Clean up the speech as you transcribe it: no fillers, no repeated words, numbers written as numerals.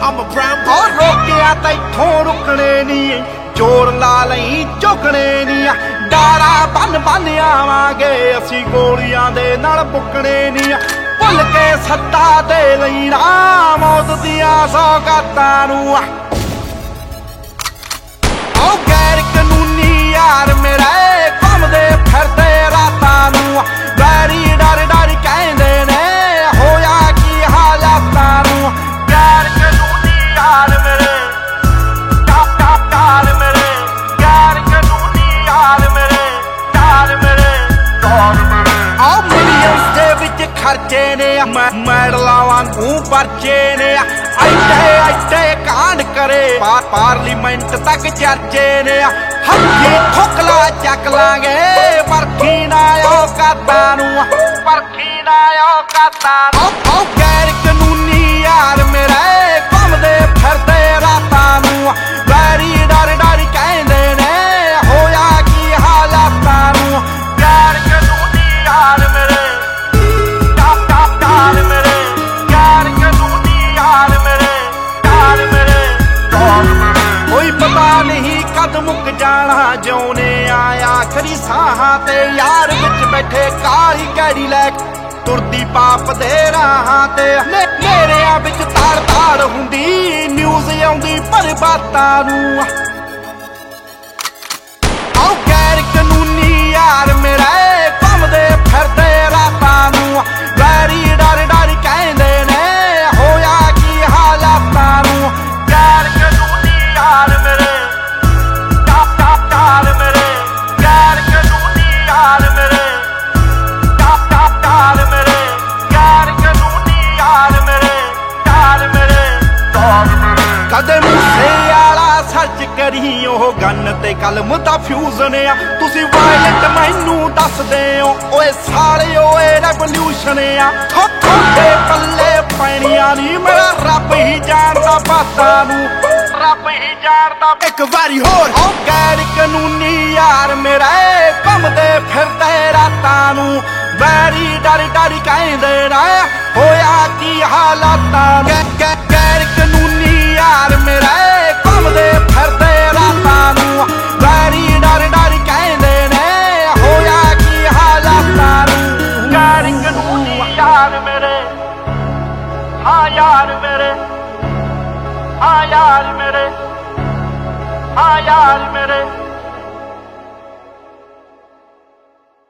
I'm a brown boy। ਉਹ ਰੋਕਿਆ ਤੈਥੋਂ ਰੁਕਣੇ ਨੀ, ਜ਼ੋਰ ਲਾ ਲਈ ਝੁਕਣੇ ਨੀ, ਡਾਰਾ ਬੰਨ ਬੰਨ ਆਵਾਂਗੇ ਅਸੀਂ ਗੋਲੀਆਂ ਦੇ ਨਾਲ ਬੁੱਕਣੇ ਨੀ। ਭੁੱਲ ਕੇ ਸੱਤਾ ਦੇ ਲੈਣਾ ਮੌਤ ਦੀਆਂ ਸੌਗਾਤਾਂ ਨੂੰ। ਉਹ ਗੈਰ ਕਾਨੂੰਨੀ ਯਾਰ ਮੇਰੇ ਘੁੰਮਦੇ ਫਿਰਦੇ ਰਾਤਾਂ ਨੂੰ, ਵੈਰੀ ਡਰ ਡਰ ਕਹਿੰਦੇ ਨੇ ਹੋਇਆ ਕੀ ਹਾਲਾਤਾਂ ਨੂੰ। ਗੈਰ ਕਾਨੂੰਨੀ ਯਾਰ ਮੇਰੇ ਯਾਰ ਮੇਰੇ, ਗੈਰ ਕਾਨੂੰਨੀ ਯਾਰ ਮੇਰੇ ਯਾਰ ਮੇਰੇ ਯਾਰ ਮੇਰੇ। ਆਹ ਮਿਲੀਅਨਸ ਦੇ ਵਿੱਚ ਖਰਚੇ ਨੇ, ਮੈਡਲਾਂ ਵਾਂਗੂ ਪਰਚੇ ਨੇ, ਐਡੇ ਐਡੇ ਕਾਂਡ ਕਰੇ ਪਾਰਲੀਮੈਂਟ ਤੱਕ ਚਰਚੇ ਨੇ। ਹੱਥੀ ਠੋਕਲਾ ਚੱਕ ਲਾਂਗੇ ਪਰਖੀ ਨਾ ਔਕਾਤਾਂ ਨੂੰ, ਪਰਖੀ ਨਾ ਔਕਾਤਾਂ ਨੂੰ। ਉਹ ਗੈਰ ਕਾਨੂੰਨੀ ਯਾਰ ਮੇਰੇ ਘੁੰਮਦੇ ਫਿਰਦੇ ਰਾਤਾਂ ਨੂੰ, ਵੈਰੀ ਡਰ ਡਰ ਕਹਿੰਦੇ ਨੇ ਹੋਇਆ ਕੀ ਹਾਲਾਤਾਂ ਨੂੰ। ਗੈਰ ਕਾਨੂੰਨੀ ਯਾਰ ਮੇਰੇ ਯਾਰ ਮੇਰੇ, ਗੈਰ ਕਾਨੂੰਨੀ ਯਾਰ ਮੇਰੇ ਯਾਰ ਮੇਰੇ ਯਾਰ ਮੇਰੇ। ਕੋਈ ਪਤਾ ਨਹੀਂ ਕਦ ਮੁੱਕ ਜਾਣਾ ਜਿਉਨੇ ਆ ਆਖਰੀ ਸਾਹਾਂ ਤੇ, ਯਾਰ ਵਿੱਚ ਬੈਠੇ ਕਾਲੀ ਕੈੜੀ ਲੈ ਤੁਰਦੀ ਪਾਪ ਦੇ ਰਾਹਾਂ ਤੇ। ਨੇਰਿਆਂ ਵਿੱਚ ਤਾੜ ਤਾੜ ਹੁੰਦੀ ਨਿਊਜ਼ ਆਉਂਦੀ ਬਰਬਾਦਾਂ ਨੂੰ। ਆਹ ਗੈਰ ਕਾਨੂੰਨੀ ਯਾਰ ਮੇਰੇ ਘੁੰਮਦੇ ਫਿਰਦੇ ਰਾਤਾਂ ਨੂੰ, ਵੈਰੀ ਡਰ ਡਰ ਕਹਿੰਦੇ ਨੇ ਹੋਇਆ ਕੀ ਹਾਲਾਤਾਂ ਨੂੰ। ਗੈਰ ਕਾਨੂੰਨੀ ਯਾਰ ਮੇਰੇ ਯਾਰ ਮੇਰੇ, ਗੈਰ ਕਾਨੂੰਨੀ ਯਾਰ ਮੇਰੇ ਯਾਰ ਮੇਰੇ, ਗੈਰ ਕਾਨੂੰਨੀ ਯਾਰ ਮੇਰੇ ਯਾਰ ਮੇਰੇ ਯਾਰ ਮੇਰੇ। ਕਦੇ ਮੂਸੇ ਵਾਲਾ ਸਰਚ ਕਰੀ ਉਹ ਗਨ ਤੇ ਕਲਮ ਦਾ ਫਿਊਜ਼ਨ ਆ, ਤੁਸੀਂ ਵਾਇਲੈਂਟ ਮੈਨੂੰ ਦੱਸਦੇ ਹੋ ਓਏ ਸਾਲੇ ਓਏ ਰੈਵੋਲਿਊਸ਼ਨ ਆ। ਤੁਹਾਡੇ ਪੱਲੇ ਪੈਣੀਆਂ ਨੀ, ਮੇਰਾ ਰੱਬ ਹੀ ਜਾਣਦਾ ਬਾਤਾਂ ਨੂੰ, ਰੱਬ ਹੀ ਜਾਣਦਾ। ਇੱਕ ਵਾਰੀ ਹੋਰ ਉਹ ਗੈਰ ਕਾਨੂੰਨੀ ਯਾਰ ਮੇਰੇ ਘੁੰਮਦੇ ਫਿਰਦੇ ਰਾਤਾਂ ਨੂੰ, ਵੈਰੀ ਡਰ ਡਰ ਕਹਿੰਦੇ ਨੇ ਹੋਇਆ ਕੀ ਹਾਲਾਤਾਂ ਨੂੰ। ਗੈਰ ਕਾਨੂੰਨੀ ਯਾਰ ਮੇਰੇ ਘੁੰਮਦੇ ਫਿਰਦੇ ਰਾਤਾਂ ਨੂੰ, ਵੈਰੀ ਡਰ ਡਰ ਕਹਿੰਦੇ ਨੇ ਹੋਇਆ ਕੀ ਹਾਲਾਤਾਂ ਨੂੰ। ਗੈਰ ਕਾਨੂੰਨੀ ਯਾਰ ਮੇਰੇ ਹਾਂ ਯਾਰ ਮੇਰੇ, ਹਾਂ ਯਾਰ ਮੇਰੇ, ਹਾਂ ਯਾਰ ਮੇਰੇ।